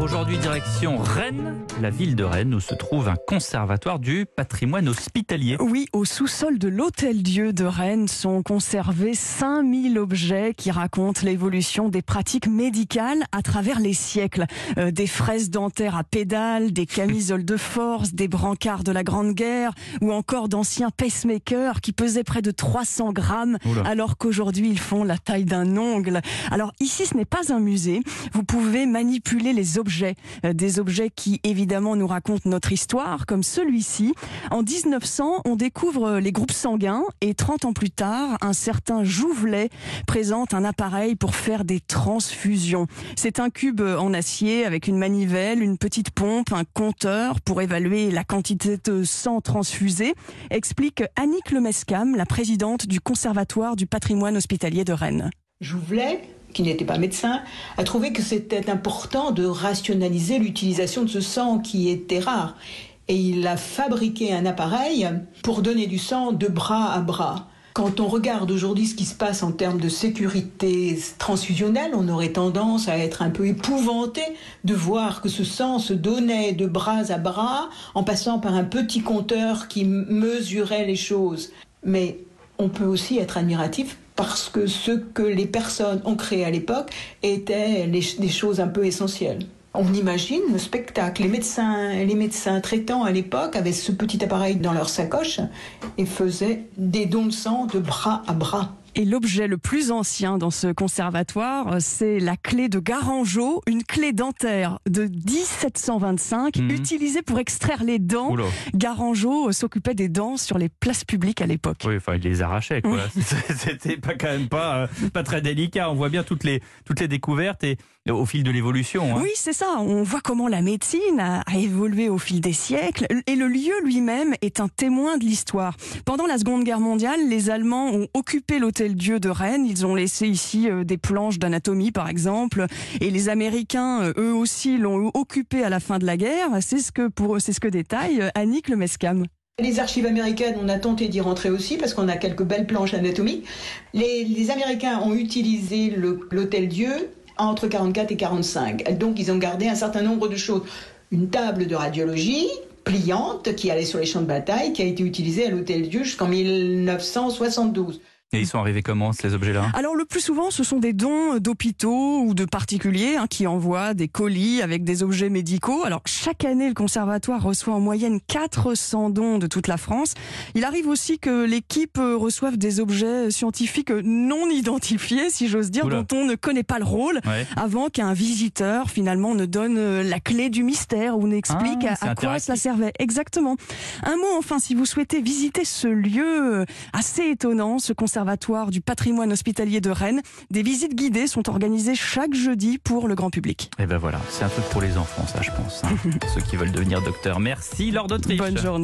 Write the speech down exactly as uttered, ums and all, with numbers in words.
Aujourd'hui, direction Rennes, la ville de Rennes, où se trouve un conservatoire du patrimoine hospitalier. Oui, au sous-sol de l'Hôtel-Dieu de Rennes sont conservés cinq mille objets qui racontent l'évolution des pratiques médicales à travers les siècles. Euh, des fraises dentaires à pédales, des camisoles de force, des brancards de la Grande Guerre, ou encore d'anciens pacemakers qui pesaient près de trois cents grammes, Oula. alors qu'aujourd'hui ils font la taille d'un ongle. Alors ici, ce n'est pas un musée. Vous pouvez manipuler les objets, euh, des objets qui évidemment nous racontent notre histoire, comme celui-ci. En dix-neuf cents, on découvre les groupes sanguins et trente ans plus tard, un certain Jouvelet présente un appareil pour faire des transfusions. C'est un cube en acier avec une manivelle, une petite pompe, un compteur pour évaluer la quantité de sang transfusé, explique Annick Lemescam, la présidente du Conservatoire du patrimoine hospitalier de Rennes. Jouvelet, qui n'était pas médecin, a trouvé que c'était important de rationaliser l'utilisation de ce sang qui était rare. Et il a fabriqué un appareil pour donner du sang de bras à bras. Quand on regarde aujourd'hui ce qui se passe en termes de sécurité transfusionnelle, on aurait tendance à être un peu épouvanté de voir que ce sang se donnait de bras à bras en passant par un petit compteur qui mesurait les choses. Mais on peut aussi être admiratif parce que ce que les personnes ont créé à l'époque étaient les, des choses un peu essentielles. On imagine le spectacle. Les médecins, les médecins traitants à l'époque avaient ce petit appareil dans leur sacoche et faisaient des dons de sang de bras à bras. Et l'objet le plus ancien dans ce conservatoire, c'est la clé de Garangeau, une clé dentaire de dix-sept cent vingt-cinq, mmh. utilisée pour extraire les dents. Oula. Garangeau s'occupait des dents sur les places publiques à l'époque. Oui, enfin, il les arrachait, quoi. Oui. C'était pas quand même pas, euh, pas très délicat. On voit bien toutes les, toutes les découvertes et au fil de l'évolution. Hein. Oui, c'est ça. On voit comment la médecine a, a évolué au fil des siècles. Et le lieu lui-même est un témoin de l'histoire. Pendant la Seconde Guerre mondiale, les Allemands ont occupé l'Hôtel-Dieu de Rennes. Ils ont laissé ici euh, des planches d'anatomie, par exemple. Et les Américains, euh, eux aussi, l'ont occupé à la fin de la guerre. C'est ce que, pour, c'est ce que détaille euh, Annick Lemescam. Les archives américaines, on a tenté d'y rentrer aussi parce qu'on a quelques belles planches anatomiques. Les, les Américains ont utilisé le, l'Hôtel-Dieu entre quarante-quatre et quarante-cinq. Donc, ils ont gardé un certain nombre de choses. Une table de radiologie pliante qui allait sur les champs de bataille, qui a été utilisée à l'Hôtel-Dieu jusqu'en mille neuf cent soixante-douze. Et ils sont arrivés comment, ces objets-là ? Alors, le plus souvent, ce sont des dons d'hôpitaux ou de particuliers hein, qui envoient des colis avec des objets médicaux. Alors, chaque année, le conservatoire reçoit en moyenne quatre cents dons de toute la France. Il arrive aussi que l'équipe reçoive des objets scientifiques non identifiés, si j'ose dire, Oula. dont on ne connaît pas le rôle, ouais. avant qu'un visiteur, finalement, ne donne la clé du mystère ou n'explique ah, à, à quoi ça servait. Exactement. Un mot, enfin, si vous souhaitez visiter ce lieu assez étonnant, ce conservatoire Conservatoire du patrimoine hospitalier de Rennes. Des visites guidées sont organisées chaque jeudi pour le grand public. Et ben voilà, c'est un truc pour les enfants, ça, je pense. Hein. Ceux qui veulent devenir docteurs. Merci, Laure d'Autriche. Bonne journée.